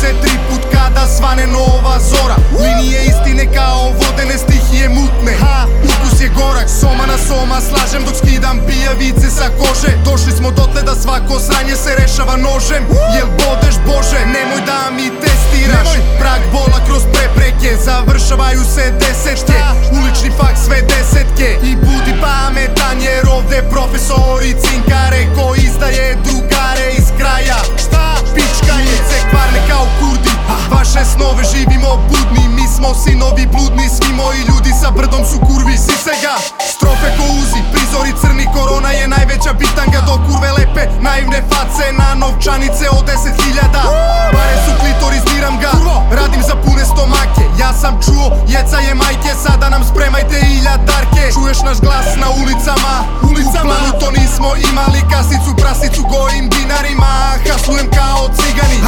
se 3 put kada svane nova zora. Linije istine kao vodene stihije mutne. Ukus je gorak, soma na soma slažem dok skidam pijavice sa kože. Došli smo dotle da svako sranje se rešava nožem. Jel bodeš Bože, nemoj da mi testiraš. Prag bola kroz prepreke, završavaju se desetke. Ulični faks sve desetke. I budi pametan jer ovde profesori cinkare ko izdaje drugare iz kraja. Pička je kvarne kao Kurdi. Vaše snove živimo budni. Mi smo sinovi bludni. Svi moji ljudi sa brdom su kurvi. Sisega, strofe ko uzi. Prizori crni, korona je najveća bitanga. Do kurve lepe, naivne face na novčanice od 10.000. Pare su klitoris, diram ga. Radim za pune stomake. Ja sam čuo, jeca je majke. Sada nam spremajte iljadarke. Čuješ naš glas na ulicama. U planu to nismo imali. Kasicu, prasicu, gojim dinarima. Haslujem kao cigani.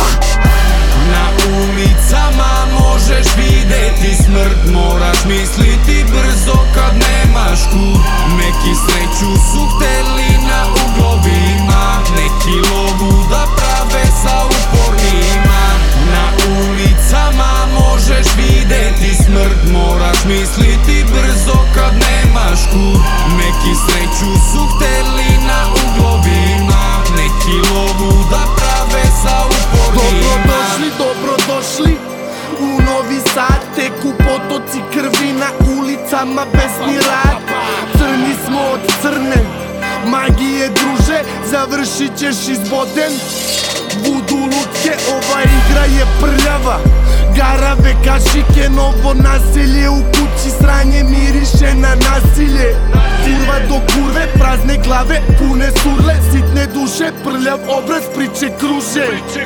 Na ulicama možeš videti smrt, moraš misliti brzo kad nemaš kud. Neki sreću su hteli na uglovima, neki lovu da prave sa upornima. Na ulicama možeš videti smrt, moraš misliti brzo kad nemaš kud. Neki sreću su hteli na uglovima, neki lovu da prave sa upornima. Dobrodošli u Novi Sad, teku potoci krvi na ulicama bez ni rad. Crni smo od crne magije druže, završit ćeš izboden. Budu lutke, ova igra je prljava. Garave kašike, novo nasilje u kući, sranje miriše na nasilje. Kurva do kurve, prazne glave, pune surle, sitne duše, prljav obraz, priče kruže.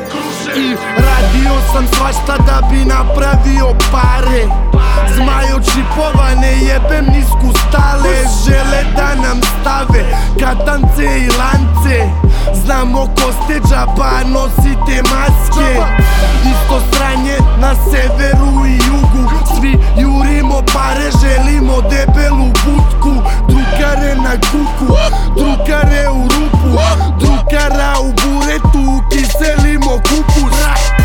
I radio sam svašta da bi napravio pare. Zmaj od šipova, ne jebem nisku stale. Žele da nam stave katance i lance. Znamo ko ste, džaba nosite maske. Isto stranje na severu i jugu. Svi jurimo pare, želimo debelu butku. Drukare na kuku, drukare u rupu, drukara u buretu, kiselimo kupus.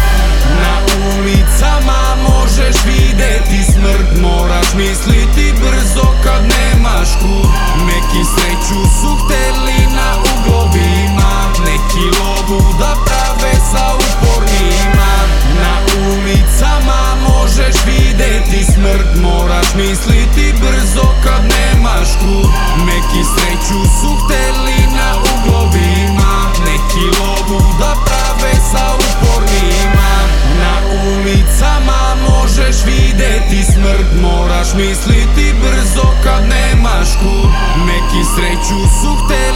Na ulicama možeš videti smrt, moraš misliti brzo kad nemaš kud. Neki sreću su hteli na uglovima, neki lovu da prave sa upornima. Na ulicama možeš videti smrt, moraš misliti brzo kad nemaš kud. Neki sreću su hteli na uglovima, neki lovu da prave sa upornima. Na ulicama možeš videti smrt, moraš misliti brzo kad nemaš kud. Neki sreću su hteli